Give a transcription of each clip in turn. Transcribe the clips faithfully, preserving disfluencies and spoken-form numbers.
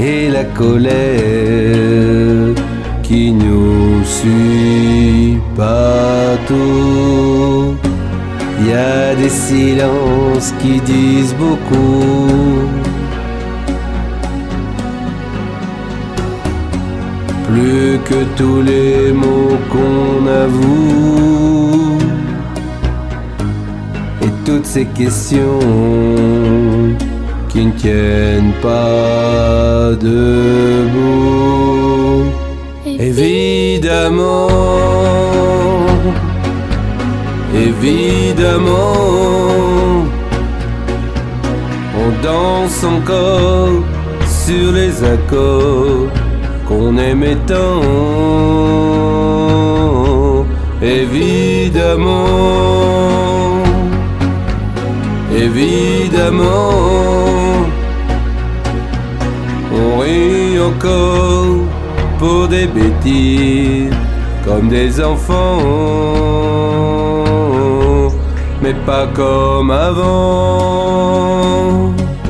et la colère qui nous suit partout. Il y a des silences qui disent beaucoup. Plus que tous les mots qu'on avoue. Et toutes ces questions qui ne tiennent pas debout. Évidemment, évidemment, on danse encore sur les accords qu'on aimait tant. Évidemment, évidemment, on rit encore pour des bêtises comme des enfants, mais pas comme avant.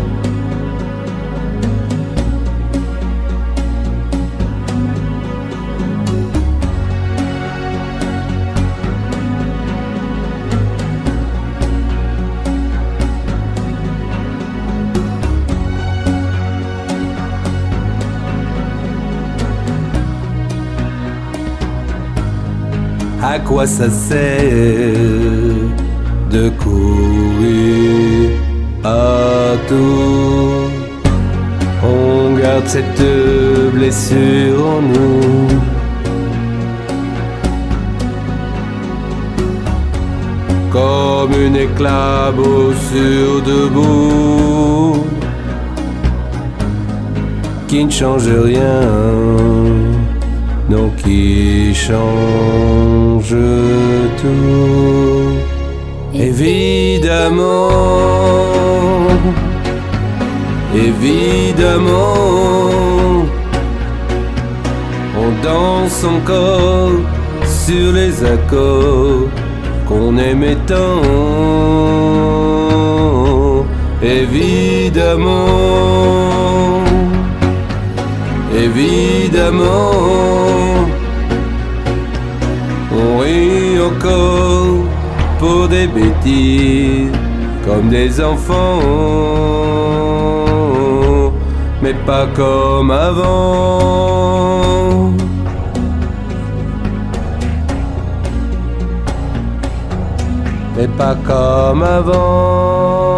À quoi ça sert de courir à tout? On garde cette blessure en nous. Comme une éclaboussure debout qui ne change rien, non, qui change tout. Évidemment, évidemment, on danse encore sur les accords qu'on aimait tant. Évidemment, évidemment, on rit encore pour des bêtises comme des enfants, mais pas comme avant. Mais pas comme avant.